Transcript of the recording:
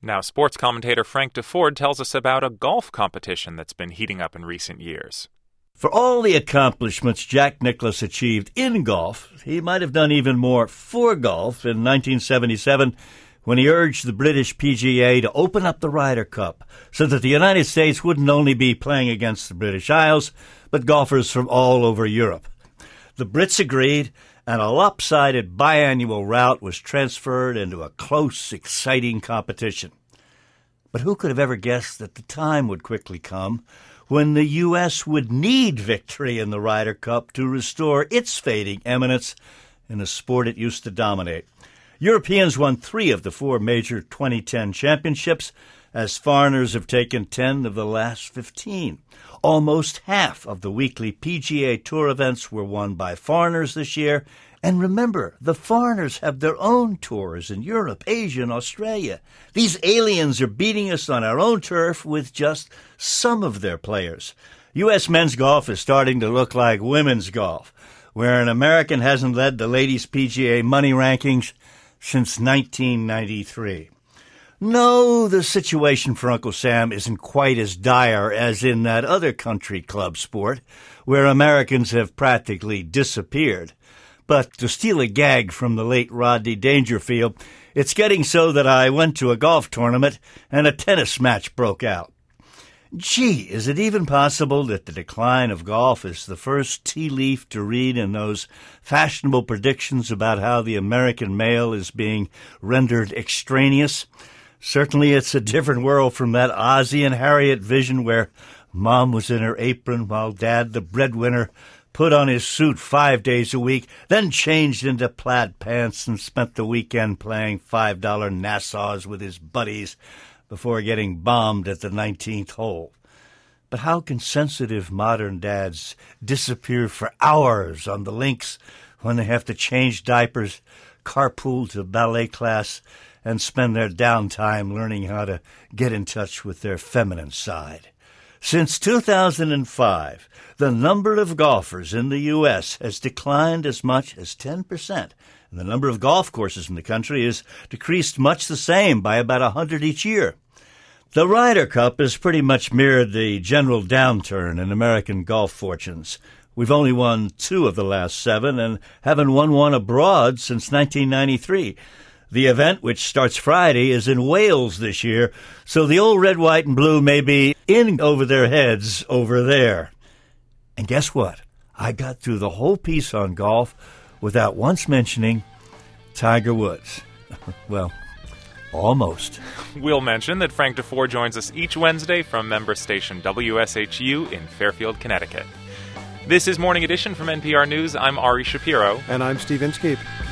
Now, sports commentator Frank DeFord tells us about a golf competition that's been heating up in recent years. For all the accomplishments Jack Nicklaus achieved in golf, he might have done even more for golf in 1977 when he urged the British PGA to open up the Ryder Cup so that the United States wouldn't only be playing against the British Isles, but golfers from all over Europe. The Brits agreed, and a lopsided biannual route was transferred into a close, exciting competition. But who could have ever guessed that the time would quickly come when the U.S. would need victory in the Ryder Cup to restore its fading eminence in a sport it used to dominate? Europeans won 3 of the 4 major 2010 championships, as foreigners have taken 10 of the last 15. Almost half of the weekly PGA Tour events were won by foreigners this year. And remember, the foreigners have their own tours in Europe, Asia, and Australia. These aliens are beating us on our own turf with just some of their players. U.S. men's golf is starting to look like women's golf, where an American hasn't led the ladies' PGA money rankings since 1993. No, the situation for Uncle Sam isn't quite as dire as in that other country club sport, where Americans have practically disappeared. But to steal a gag from the late Rodney Dangerfield, it's getting so that I went to a golf tournament and a tennis match broke out. Gee, is it even possible that the decline of golf is the first tea leaf to read in those fashionable predictions about how the American male is being rendered extraneous? Certainly it's a different world from that Ozzie and Harriet vision where Mom was in her apron while Dad, the breadwinner, put on his suit 5 days a week, then changed into plaid pants and spent the weekend playing $5 Nassau's with his buddies before getting bombed at the 19th hole. But how can sensitive modern dads disappear for hours on the links when they have to change diapers, carpool to ballet class, and spend their downtime learning how to get in touch with their feminine side? Since 2005, the number of golfers in the U.S. has declined as much as 10%, and the number of golf courses in the country has decreased much the same, by about 100 each year. The Ryder Cup has pretty much mirrored the general downturn in American golf fortunes. We've only won 2 of the last 7 and haven't won one abroad since 1993. The event, which starts Friday, is in Wales this year, so the old red, white, and blue may be in over their heads over there. And guess what? I got through the whole piece on golf without once mentioning Tiger Woods. Well, almost. We'll mention that Frank DeFord joins us each Wednesday from member station WSHU in Fairfield, Connecticut. This is Morning Edition from NPR News. I'm Ari Shapiro. And I'm Steve Inskeep.